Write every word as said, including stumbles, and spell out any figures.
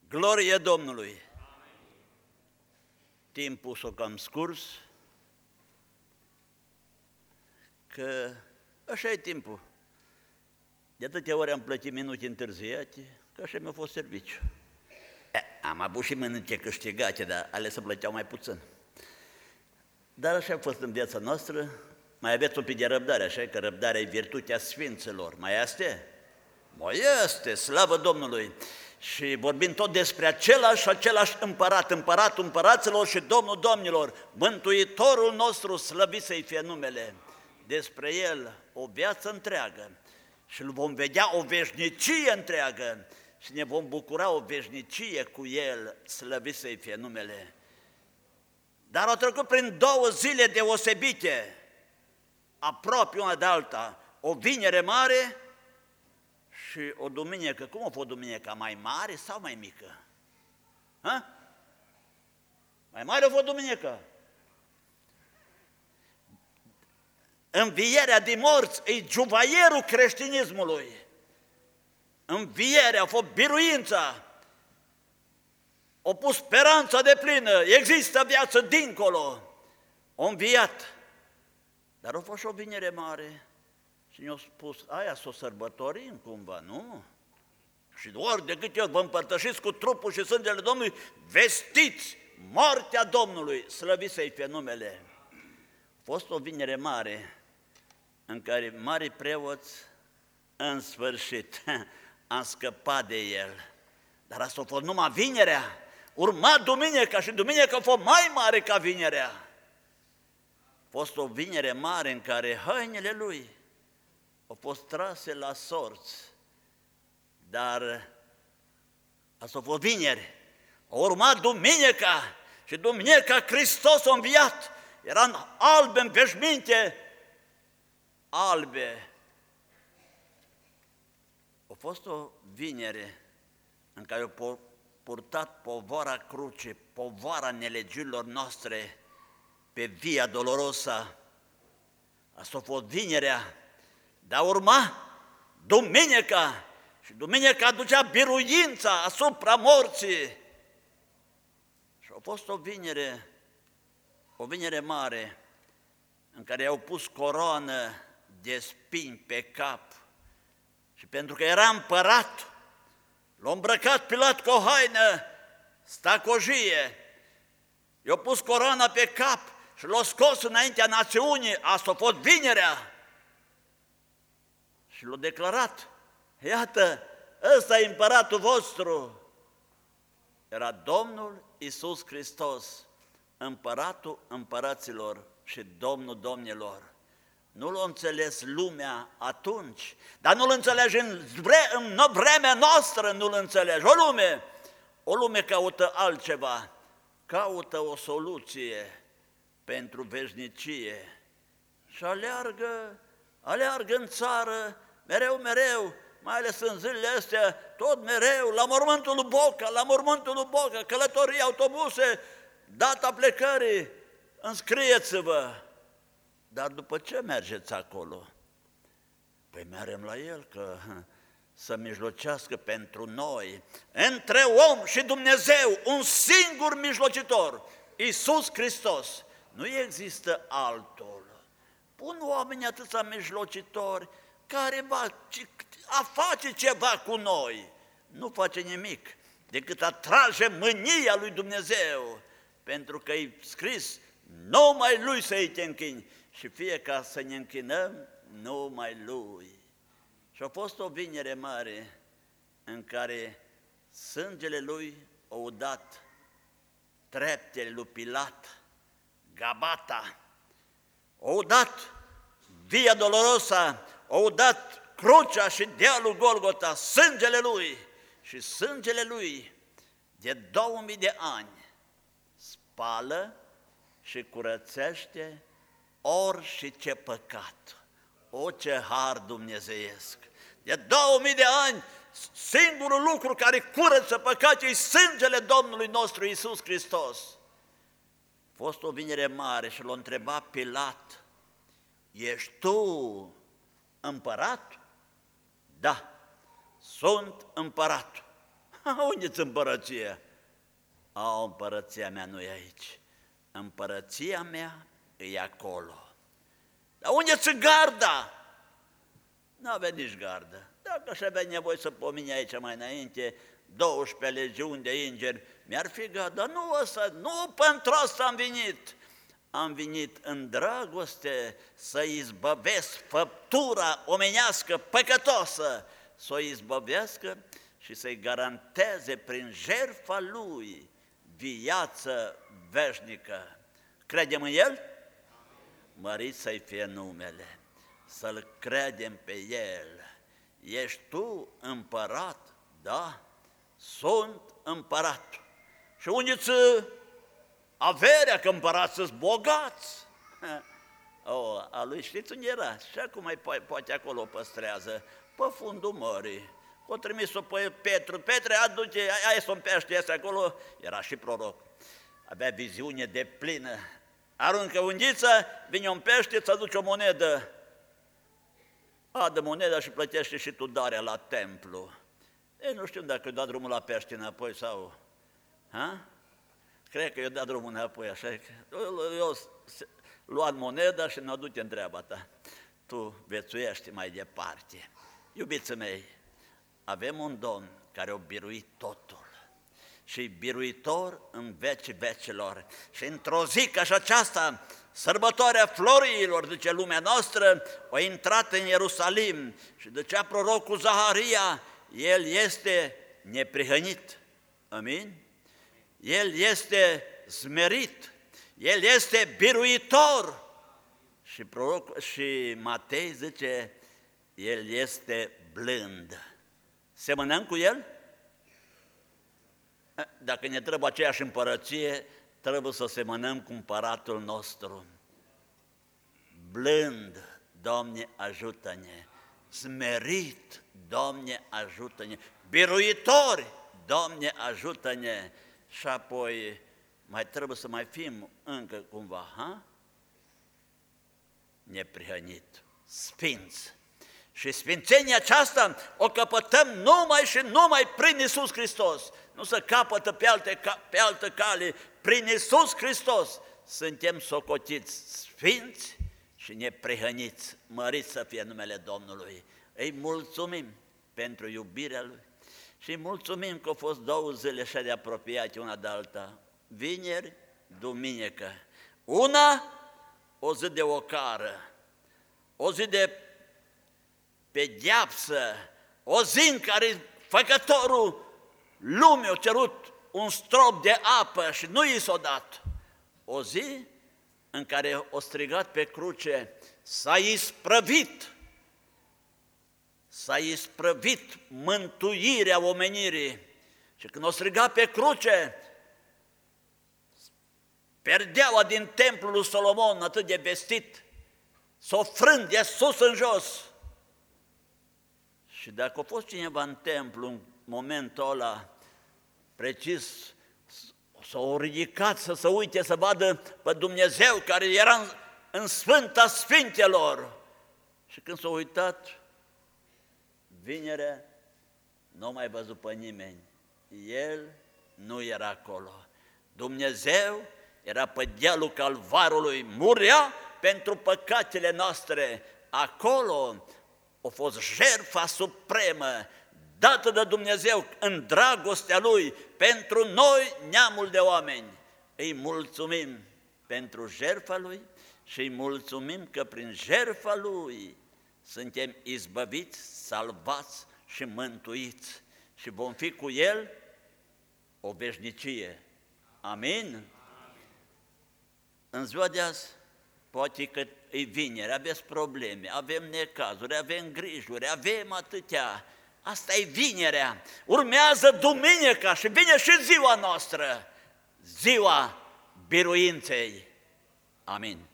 Glorie Domnului! Timpul s-o cam scurs, că așa e timpul. De atâtea ori am plătit minute întârziate, că așa mi-a fost serviciu. E, am avut și mănânce câștigate, dar ale se plăteau mai puțin. Dar așa a fost în viața noastră. Mai aveți un pic de răbdare, așa că răbdarea e virtutea sfinților. Mai este? Mai este, slavă Domnului! Și vorbim tot despre același, același împărat, împăratul împăraților și Domnul domnilor, Mântuitorul nostru, slăvit să-i fie numele. Despre El o viață întreagă și îl vom vedea o veșnicie întreagă și ne vom bucura o veșnicie cu El, slăvit să-i fie numele. Dar au trecut prin două zile deosebite, aproape una de alta, o vinere mare și o duminică. Cum a fost duminica? Mai mare sau mai mică? Ha? Mai mare a fost duminica. Învierea din morți e juvaierul creștinismului. Învierea a fost biruința. A pus speranța de plină. Există viață dincolo. A înviat. Dar a fost și o vinere mare. Și ne-a spus, aia s-o sărbătorim cumva, nu? Și ori de câte ori vă împărtășiți cu trupul și sângele Domnului, vestiți moartea Domnului, slăvit să-i fie numele. A fost o vinere mare în care mari preoți, în sfârșit, am scăpat de el. Dar asta a fost numai vinerea. Urma duminica și duminica a fost mai mare ca vinerea. A fost o vinere mare în care hainele lui au fost trase la sorți, dar asta a fost vineri. A urmat duminica și duminica Hristos a înviat. Era albe în veșminte, albe. A fost o vinere în care au purtat povara cruce, povara nelegiurilor noastre pe Via Dolorosa. Asta a fost vinerea. Dar urma duminica și duminica aducea biruința asupra morții. Și a fost o vinere, o vinere mare în care i-au pus coroană de spini pe cap și pentru că era împărat, l-a îmbrăcat Pilat cu o haină stacojie, i-a pus coroana pe cap și l-a scos înaintea națiunii. Asta a fost vinerea. Și l-a declarat, iată, ăsta e împăratul vostru. Era Domnul Iisus Hristos, împăratul împăraților și Domnul domnilor. Nu l-a înțeles lumea atunci, dar nu-l înțelege în, vre, în vremea noastră, nu-l înțelege. O lume, o lume caută altceva, caută o soluție pentru veșnicie și aleargă, aleargă în țară, mereu, mereu, mai ales în zilele astea, tot mereu, la mormântul lui Boca, la mormântul lui Boca, călătorii, autobuse, data plecării, înscrieți-vă. Dar după ce mergeți acolo? Păi mergem la el, că să mijlocească pentru noi, între om și Dumnezeu, un singur mijlocitor, Iisus Hristos. Nu există altul. Pun oamenii atâția mijlocitori care va a face ceva cu noi. Nu face nimic decât atrage mânia lui Dumnezeu, pentru că e scris, numai Lui să-i te închini și fie ca să ne închinăm numai Lui. Și a fost o vinere mare în care sângele Lui a udat treptele lui Pilat, Gabata, a udat Via Dolorosa, a udat crucea și dealul Golgota, sângele Lui și sângele Lui de două mii de ani spală și curățește orice păcat. O, ce har dumnezeiesc! De două mii de ani, singurul lucru care curăță păcatul e sângele Domnului nostru Iisus Hristos. A fost o vinere mare și l-a întrebat Pilat, ești tu împărat? Da, sunt împărat. Unde-ți împărăția? A, împărăția mea nu e aici. Împărăția mea e acolo. Dar unde-ți garda? Nu avea nici gardă. Dacă aș avea nevoie să pomini aici mai înainte, douăsprezece legiuni de îngeri, mi-ar fi gata, dar nu ăsta, nu pentru asta am venit. Am venit în dragoste să izbăvesc făptura omenească păcătoasă, să o izbăvească și să-i garanteze prin jertfa Lui viață veșnică. Credem în El? Mărit să-i fie numele, să-L credem pe El. Ești tu împărat? Da, sunt împărat. Și unde-ți averea, că împărați sunt bogați? O, a lui știți unde era? Și acum mai poate acolo o păstrează, pe fundul mării. O trimis-o pe Petru, Petre, aduce, aia să-mi pește asta acolo, era și proroc. Avea viziune de plină. Aruncă unghița, vine un pește, îți aduce o monedă. Adă moneda și plătește și tu darea la templu. Ei, nu știu dacă i-a dat drumul la pește înapoi sau... Ha? Cred că i-a dat drumul înapoi, așa că eu luat moneda și ne-o duce în treaba ta. Tu vețuiești mai departe. Iubiții mei, avem un Domn care a biruit totul și biruitor în vecii vecilor. Și într-o zi ca și aceasta, sărbătoarea Floriilor, zice lumea noastră, a intrat în Ierusalim și zicea prorocul Zaharia, El este neprihănit. Amin? El este smerit, El este biruitor. Și, proroc, și Matei zice, El este blând. Semănăm cu El? Dacă ne trebuie aceeași împărăție, trebuie să semănăm cu împăratul nostru. Blând, Doamne, ajută-ne! Smerit, Doamne, ajută-ne! Biruitori, Doamne, ajută-ne! Și apoi mai trebuie să mai fim încă cumva, ha? Neprihănit, sfinți. Și sfințenia aceasta o căpătăm numai și numai prin Iisus Hristos. Nu se capătă pe, alte, pe altă cale, prin Iisus Hristos. Suntem socotiți sfinți și neprihăniți. Măriți să fie numele Domnului. Îi mulțumim pentru iubirea Lui și îi mulțumim că au fost două zile așa de apropiate una de alta. Vineri, duminică. Una, o zi de ocară, o zi de pedeapsă, o zi în care făcătorul lumii a cerut un strop de apă și nu i s-a dat. O zi în care o strigat pe cruce, s-a isprăvit, s-a isprăvit mântuirea omenirii. Și când o strigat pe cruce, perdeaua din templul lui Solomon, atât de vestit, s-o frânt de sus în jos. Și dacă a fost cineva în templu în momentul ăla, precis, s-au ridicat să se uite, să vadă pe Dumnezeu care era în, în Sfânta Sfintelor. Și când s-au uitat, vinerea, nu mai văzut pe nimeni. El nu era acolo. Dumnezeu era pe dealul Calvarului, murea pentru păcatele noastre. Acolo a fost jertfa supremă dată de Dumnezeu în dragostea Lui pentru noi, neamul de oameni. Îi mulțumim pentru jertfa Lui și îi mulțumim că prin jertfa Lui suntem izbăviți, salvați și mântuiți și vom fi cu El o veșnicie. Amin? În ziua de azi, poate că e vineri, aveți probleme, avem necazuri, avem grijuri, avem atâtea. Asta e vinerea. Urmează duminica și vine și ziua noastră, ziua biruinței. Amin.